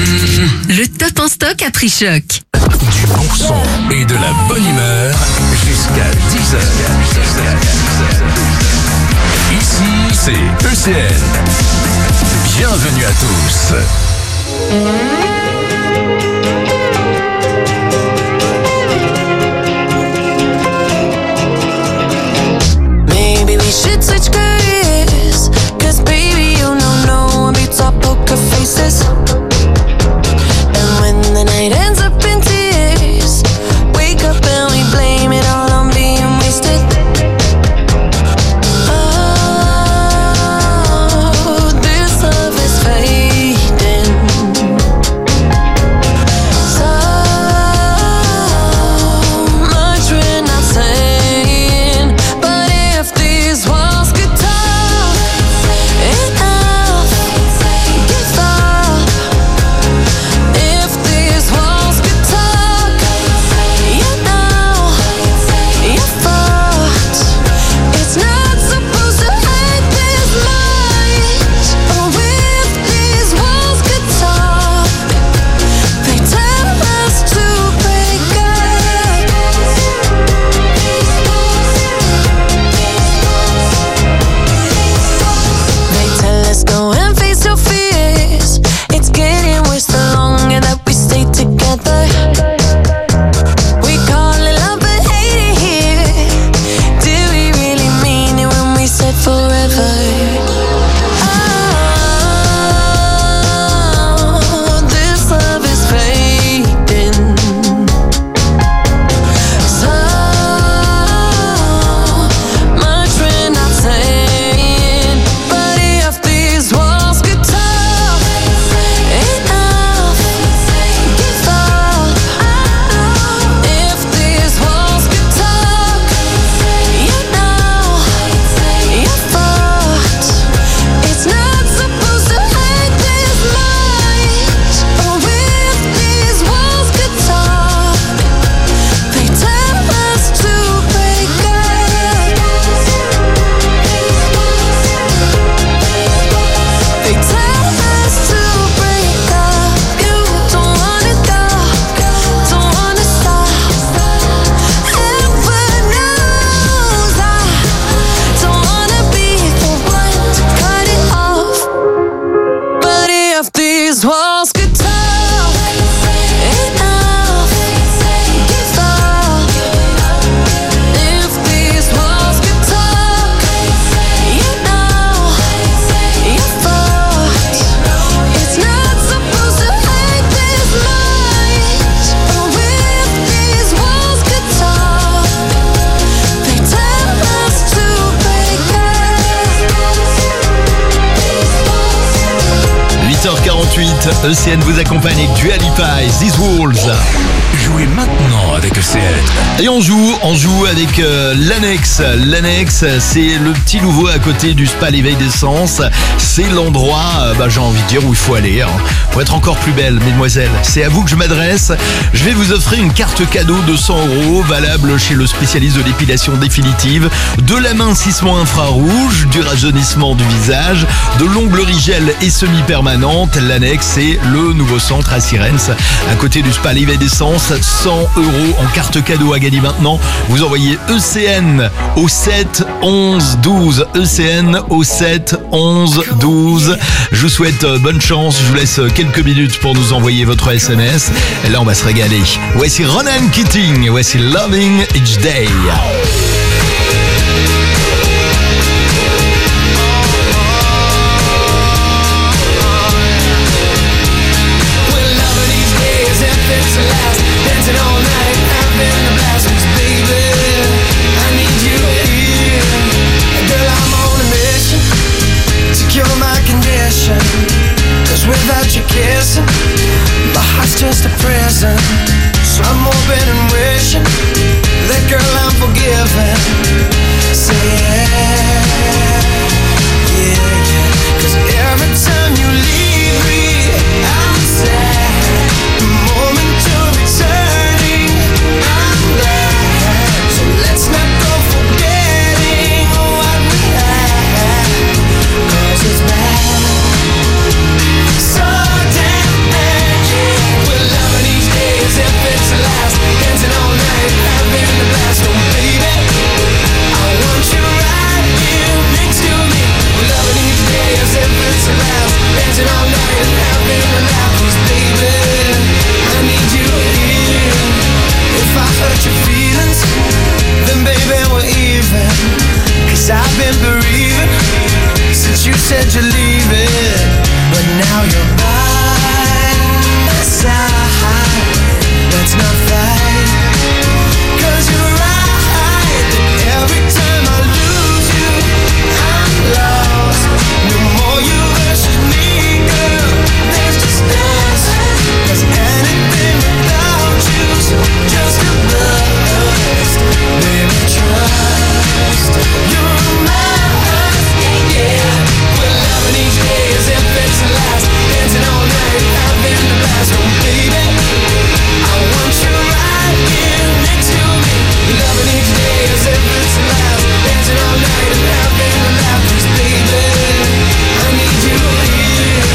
Le top en stock à prix choc.
Du bon son et de la bonne humeur jusqu'à 10h. Ici, c'est ECN. Bienvenue à tous.
Maybe we should switch careers. Cause baby, you know one beats our poker faces. And when the night ends up in tears, wake up and we blame it all on being wasted. Oh, this love is fading.
18h48, ECN vous accompagne avec Dua Lipa et These Walls.
Jouez maintenant avec ECN.
Et on joue avec l'Annexe. L'Annexe, c'est le petit nouveau à côté du spa l'éveil des sens. C'est l'endroit, j'ai envie de dire, où il faut aller pour être encore plus belle, mesdemoiselles. C'est à vous que je m'adresse. Je vais vous offrir une carte cadeau de 100 €, valable chez le spécialiste de l'épilation définitive, de l'amincissement infrarouge, du rajeunissement du visage, de l'onglerie gel et semi-permanente. L'Annexe, c'est le nouveau centre à Sirens, à côté du spa l'éveil des sens. 100 € en carte cadeau à gagner maintenant. Vous envoyez ECN au 7 11 12. ECN au 7 11 12. Je vous souhaite bonne chance. Je vous laisse quelques minutes pour nous envoyer votre SMS. Et là, on va se régaler. Voici Ronan Keating. Voici Loving Each Day.
Dancing all night, having a blast, 'cause baby, I need you here. Girl, I'm on a mission to cure my condition, 'cause without you kissing, my heart's just a prison. So I'm hoping and wishing that, girl, I'm forgiven. Say yeah, yeah, yeah. 'Cause every time you leave me, I'm sad. Momentary turning, I'm glad. So let's not go forgetting what we had, 'cause it's bad, so damn bad, yeah. We're loving each day as if it's the last, dancing all night, having the blast. Oh baby, I want you right here next to me. We're loving each day as if it's the last, dancing all night and having a laugh. 'Cause baby, I need you here. If I hurt your feelings, then baby we're even. 'Cause I've been bereaving since you said you're leaving. But now you're by my side. Let's not fight, 'cause you're right. Every time I lose you, I'm lost. No more you versus me, girl. There's just us. 'Cause anything without you's just a bust. Baby, trust, you're mine, yeah. We're loving each day as if it's the last, dancing all night, having the blast. Oh baby, I want you right here next to me. Loving each day as if it's the last, dancing all night and having a laugh. 'Cause baby, I need you here.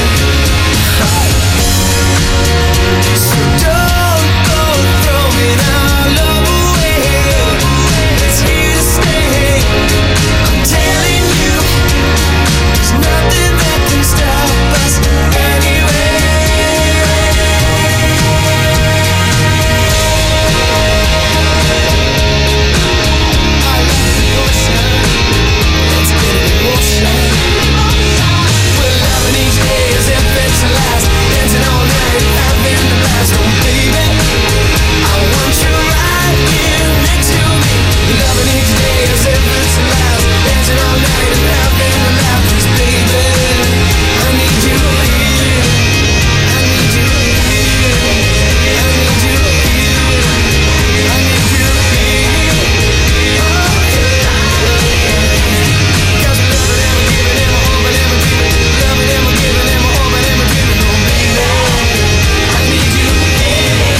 So don't go throwing our love away. It's here to stay. I'm telling you, there's nothing that can stop us anyway. I love the ocean. Let's get it in motion. We're loving each day as if it's the last, dancing all night, having the blast. Oh baby, I want you right here next to me. Loving each day as if it's the last, dancing all night and having a laugh. 'Cause baby, I need you here. I need you here. I need you here. I need you here. Oh yeah. 'Cause we're loving and we're giving and we're hoping and we're dreaming. Loving and we're giving and we're hoping and we're dreaming. Oh baby, I need you here.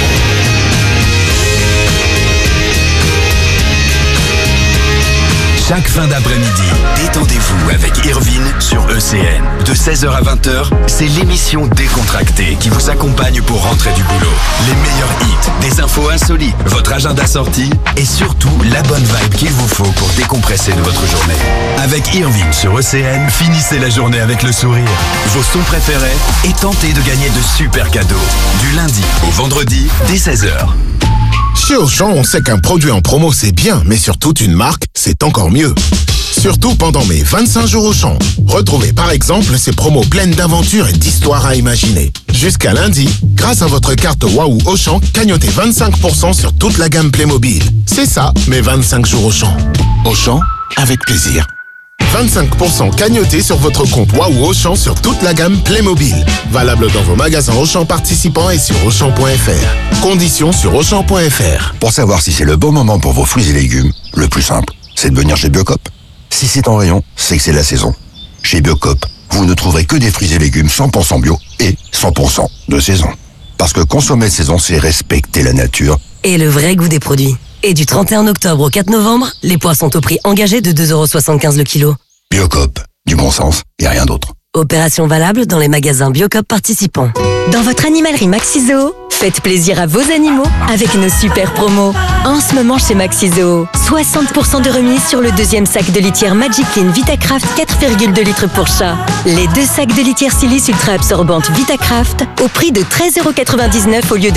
Chaque fin d'après-midi, détendez-vous avec Irvine sur ECN. De 16h à 20h, c'est l'émission Décontractée qui vous accompagne pour rentrer du boulot. Les meilleurs hits, des infos insolites, votre agenda sorti et surtout la bonne vibe qu'il vous faut pour décompresser de votre journée. Avec Irvine sur ECN, finissez la journée avec le sourire. Vos sons préférés et tentez de gagner de super cadeaux. Du lundi au vendredi, dès 16h.
Chez Auchan, on sait qu'un produit en promo c'est bien, mais sur toute une marque, c'est encore mieux. Surtout pendant mes 25 jours Auchan. Retrouvez par exemple ces promos pleines d'aventures et d'histoires à imaginer. Jusqu'à lundi, grâce à votre carte Waouh Auchan, cagnotez 25% sur toute la gamme Playmobil. C'est ça, mes 25 jours Auchan. Auchan, avec plaisir. 25% cagnotés sur votre compte Waouh Auchan sur toute la gamme Playmobil. Valable dans vos magasins Auchan participants et sur Auchan.fr. Conditions sur Auchan.fr.
Pour savoir si c'est le bon moment pour vos fruits et légumes, le plus simple, c'est de venir chez Biocop. Si c'est en rayon, c'est que c'est la saison. Chez Biocop, vous ne trouverez que des fruits et légumes 100% bio et 100% de saison. Parce que consommer de saison, c'est respecter la nature.
Et le vrai goût des produits. Et du 31 octobre au 4 novembre, les pois sont au prix engagé de 2,75€ le kilo.
Biocop, du bon sens et rien d'autre.
Opération valable dans les magasins Biocop participants.
Dans votre animalerie Maxi-Zoo, faites plaisir à vos animaux avec nos super promos. En ce moment chez Maxi-Zoo, 60% de remise sur le deuxième sac de litière Magic Clean Vitacraft 4,2 litres pour chat. Les 2 sacs de litière silice ultra absorbante Vitacraft au prix de 13,99€ au lieu de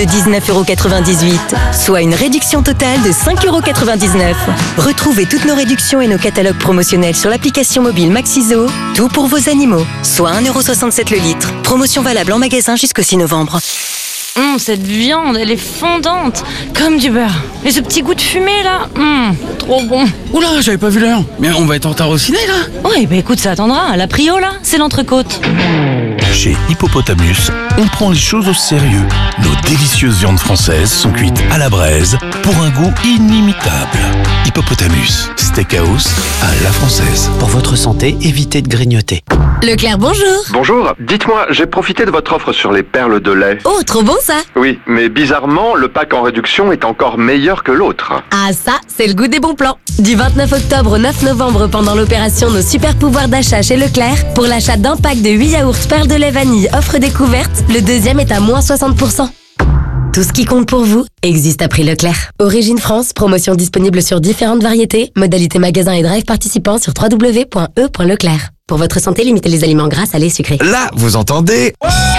19,98€, soit une réduction totale de 5,99€. Retrouvez toutes nos réductions et nos catalogues promotionnels sur l'application mobile Maxi-Zoo, tout pour vos animaux. Soit 1,67€ le litre. Promotion valable en magasin jusqu'au 6 novembre.
Cette viande, elle est fondante, comme du beurre. Et ce petit goût de fumée là, trop bon.
Oula, j'avais pas vu l'heure. Mais on va être en retard au ciné là.
Ouais, écoute, ça attendra. La prio là, c'est l'entrecôte.
Chez Hippopotamus, on prend les choses au sérieux. Nos délicieuses viandes françaises sont cuites à la braise pour un goût inimitable. Hippopotamus, steakhouse à la française.
Pour votre santé, évitez de grignoter.
Leclerc, bonjour.
Bonjour, dites-moi, j'ai profité de votre offre sur les perles de lait.
Oh, trop bon ça.
Oui, mais bizarrement, le pack en réduction est encore meilleur que l'autre.
Ah ça, c'est le goût des bons plans. Du 29 octobre au 9 novembre pendant l'opération Nos super pouvoirs d'achat chez Leclerc, pour l'achat d'un pack de 8 yaourts perles de lait vanille offre découverte, le deuxième est à moins 60%. Tout ce qui compte pour vous existe à prix Leclerc. Origine France, promotion disponible sur différentes variétés, modalités magasin et drive participants sur www.e.leclerc. Pour votre santé, limitez les aliments gras, salés, sucrés.
Là, vous entendez ?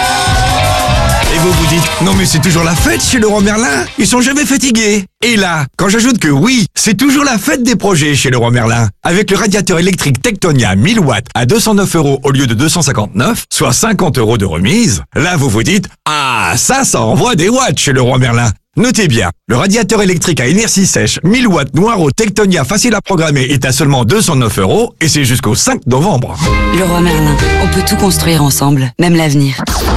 Et vous vous dites, non mais c'est toujours la fête chez Leroy Merlin, ils sont jamais fatigués. Et là, quand j'ajoute que oui, c'est toujours la fête des projets chez Leroy Merlin, avec le radiateur électrique Tectonia 1000 watts à 209€ au lieu de 259, soit 50€ de remise, là vous vous dites, ah ça envoie des watts chez Leroy Merlin. Notez bien, le radiateur électrique à inertie sèche 1000 watts Noiro Tectonia facile à programmer est à seulement 209€ et c'est jusqu'au 5 novembre.
Leroy Merlin, on peut tout construire ensemble, même l'avenir.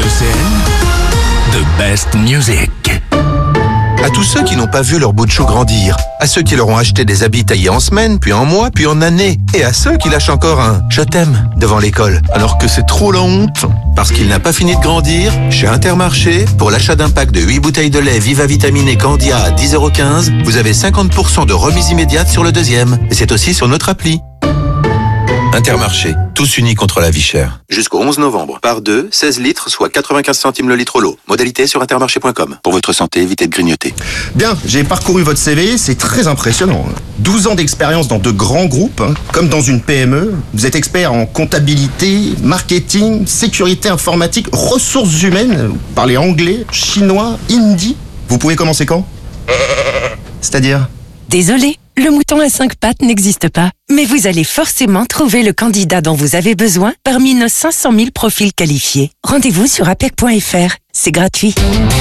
ECN, the best music.
À tous ceux qui n'ont pas vu leur bout de chou grandir, à ceux qui leur ont acheté des habits taillés en semaines, puis en mois, puis en années, et à ceux qui lâchent encore un « je t'aime » devant l'école, alors que c'est trop la honte. Parce qu'il n'a pas fini de grandir, chez Intermarché, pour l'achat d'un pack de 8 bouteilles de lait Viva Vitaminé Candia à 10,15€, vous avez 50% de remise immédiate sur le deuxième. Et c'est aussi sur notre appli. Intermarché, tous unis contre la vie chère. Jusqu'au 11 novembre, par 2, 16 litres, soit 95 centimes le litre au lot. Modalité sur intermarché.com. Pour votre santé, évitez de grignoter.
Bien, j'ai parcouru votre CV, c'est très impressionnant. 12 ans d'expérience dans de grands groupes, comme dans une PME. Vous êtes expert en comptabilité, marketing, sécurité informatique, ressources humaines. Vous parlez anglais, chinois, hindi. Vous pouvez commencer quand ? C'est-à-dire ?
Désolé, le mouton à 5 pattes n'existe pas. Mais vous allez forcément trouver le candidat dont vous avez besoin parmi nos 500 000 profils qualifiés. Rendez-vous sur apec.fr. C'est gratuit.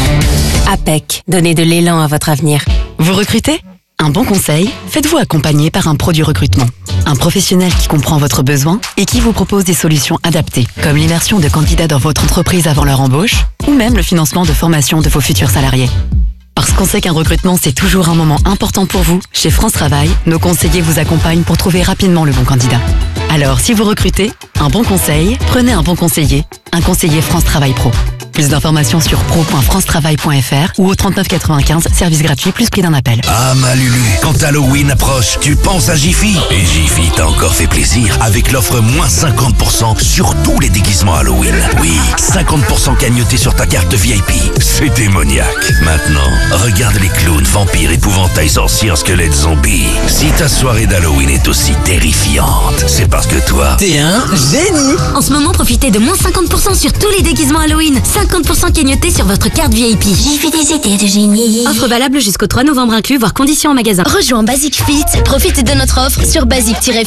APEC, donnez de l'élan à votre avenir.
Vous recrutez ? Un bon conseil, faites-vous accompagner par un pro du recrutement. Un professionnel qui comprend votre besoin et qui vous propose des solutions adaptées, comme l'immersion de candidats dans votre entreprise avant leur embauche, ou même le financement de formation de vos futurs salariés. Parce qu'on sait qu'un recrutement, c'est toujours un moment important pour vous, chez France Travail, nos conseillers vous accompagnent pour trouver rapidement le bon candidat. Alors, si vous recrutez, un bon conseil, prenez un bon conseiller, un conseiller France Travail Pro. Plus d'informations sur pro.francetravail.fr ou au 3995, service gratuit plus prix d'un appel.
Ah ma Lulu, quand Halloween approche, tu penses à Jiffy. Et Jiffy t'a encore fait plaisir avec l'offre moins 50% sur tous les déguisements Halloween. Oui, 50% cagnoté sur ta carte VIP. C'est démoniaque. Maintenant, regarde les clowns, vampires, épouvantails, sorcières, squelettes, zombies. Si ta soirée d'Halloween est aussi terrifiante, c'est parce que toi,
t'es un génie.
En ce moment, profitez de moins 50% sur tous les déguisements Halloween. 50% cagnoté sur votre carte VIP.
J'ai fait des idées de génie.
Offre valable jusqu'au 3 novembre inclus, voire conditions en magasin.
Rejoins Basic Fit. Profite de notre offre sur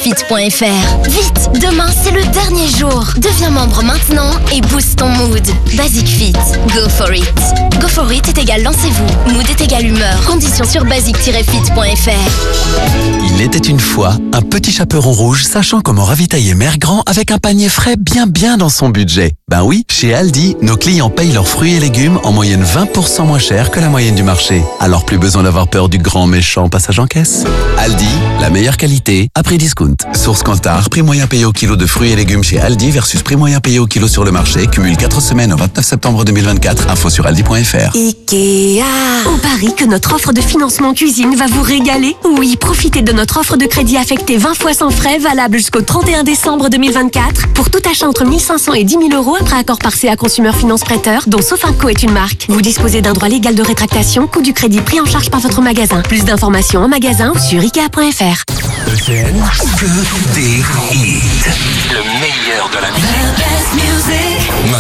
basic-fit.fr. Vite, demain c'est le dernier jour. Deviens membre maintenant et booste ton mood.
Basic Fit. Go for it. Go for it est égal lancez-vous. Mood est égal humeur. Conditions sur basic-fit.fr.
Il était une fois un petit chaperon rouge sachant comment ravitailler Mère Grand avec un panier frais bien dans son budget. Ben oui, chez Aldi, nos clients payent leurs fruits et légumes en moyenne 20% moins cher que la moyenne du marché. Alors plus besoin d'avoir peur du grand méchant passage en caisse. Aldi, la meilleure qualité à prix discount. Source Kantar, prix moyen payé au kilo de fruits et légumes chez Aldi versus prix moyen payé au kilo sur le marché. Cumule 4 semaines au 29 septembre 2024. Info sur aldi.fr.
Ikea. On parie que notre offre de financement cuisine va vous régaler. Oui, profitez de notre offre de crédit affecté 20 fois sans frais, valable jusqu'au 31 décembre 2024. Pour tout achat entre 1500 et 10 000 euros après accord par CA Consumer Finance Prêteur, dont Sofinco est une marque. Vous disposez d'un droit légal de rétractation, coût du crédit pris en charge par votre magasin. Plus d'informations en magasin ou sur Ikea.fr.
ECN, que des hits. Le meilleur de la musique.